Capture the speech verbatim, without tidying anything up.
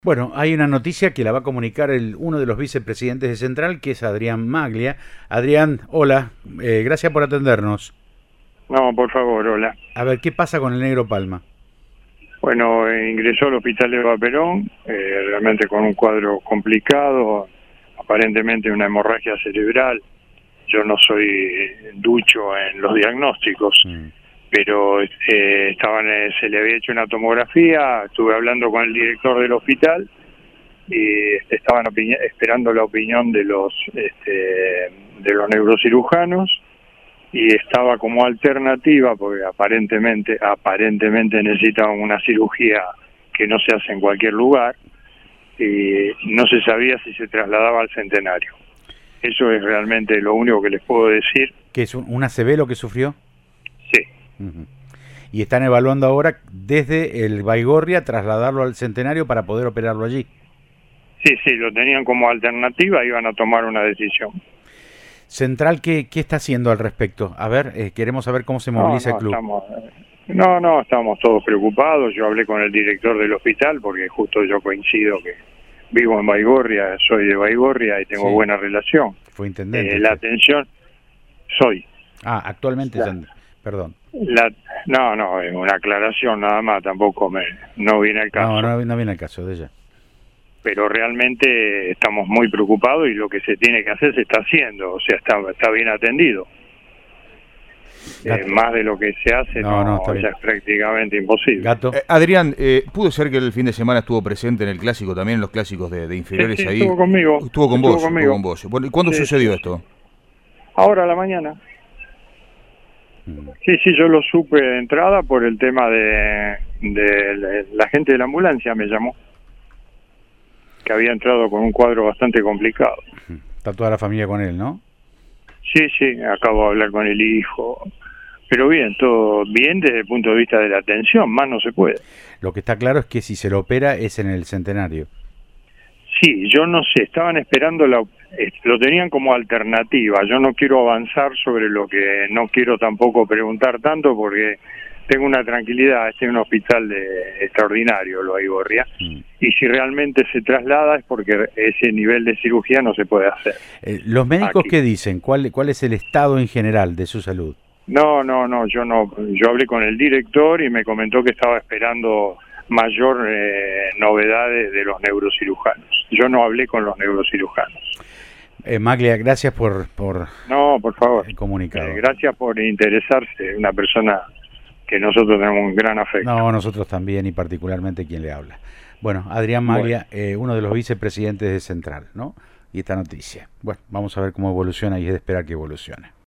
Bueno, hay una noticia que la va a comunicar el, uno de los vicepresidentes de Central, que es Adrián Maglia. Adrián, hola, eh, gracias por atendernos. No, por favor, hola. A ver, ¿qué pasa con el Negro Palma? Bueno, eh, ingresó al hospital de Eva Perón, eh, realmente con un cuadro complicado, aparentemente una hemorragia cerebral. Yo no soy ducho en los diagnósticos, mm. pero eh, estaban, eh, se le había hecho una tomografía, estuve hablando con el director del hospital y estaban esperando la opinión de los, este, de los neurocirujanos. Y estaba como alternativa, porque aparentemente aparentemente necesitaban una cirugía que no se hace en cualquier lugar, y no se sabía si se trasladaba al Centenario. Eso es realmente lo único que les puedo decir. ¿Que es un, un A C V lo que sufrió? Sí. Uh-huh. Y están evaluando ahora desde el Baigorria trasladarlo al Centenario para poder operarlo allí. Sí, sí, lo tenían como alternativa, iban a tomar una decisión. Central, ¿qué, qué está haciendo al respecto? A ver, eh, queremos saber cómo se moviliza no, no, el club. Estamos, no, no, estamos todos preocupados. Yo hablé con el director del hospital porque justo yo coincido que vivo en Baigorria, soy de Baigorria y tengo sí. buena relación. Fue intendente. Eh, la atención, soy. Ah, actualmente, la, perdón. La, no, no, es una aclaración nada más, tampoco me no viene al caso. No, no, no viene al caso de ella. Pero realmente estamos muy preocupados y lo que se tiene que hacer se está haciendo, o sea, está, está bien atendido. Eh, más de lo que se hace no, no, no ya es prácticamente imposible. Gato. Eh, Adrián, eh, ¿pudo ser que el fin de semana estuvo presente en el clásico, también en los clásicos de, de inferiores sí, sí, ahí? Estuvo conmigo. Estuvo con estuvo vos, conmigo. estuvo con vos. Bueno, ¿y cuándo sí, sucedió sí. esto? Ahora a la mañana. Sí, sí, yo lo supe de entrada por el tema de, de la, la gente de la ambulancia me llamó, que había entrado con un cuadro bastante complicado. Está toda la familia con él, ¿no? Sí, sí, acabo de hablar con el hijo, pero bien, todo bien desde el punto de vista de la atención, más no se puede. Lo que está claro es que si se lo opera es en el Centenario. Sí, yo no sé, estaban esperando, la, lo tenían como alternativa, yo no quiero avanzar sobre lo que, no quiero tampoco preguntar tanto porque tengo una tranquilidad, este es un hospital de, extraordinario, lo Baigorria, mm. y si realmente se traslada es porque ese nivel de cirugía no se puede hacer. Eh, ¿Los médicos Aquí. qué dicen? ¿Cuál, ¿Cuál es el estado en general de su salud? No, no, no, yo no, yo hablé con el director y me comentó que estaba esperando mayor eh, novedades de los neurocirujanos. Yo no hablé con los neurocirujanos. Eh, Maglia, gracias por, por no, por favor. el comunicado. Eh, gracias por interesarse, una persona que nosotros tenemos un gran afecto. No, nosotros también, y particularmente quien le habla. Bueno, Adrián Maglia, bueno. eh, uno de los vicepresidentes de Central, ¿no? Y esta noticia. Bueno, vamos a ver cómo evoluciona y es de esperar que evolucione.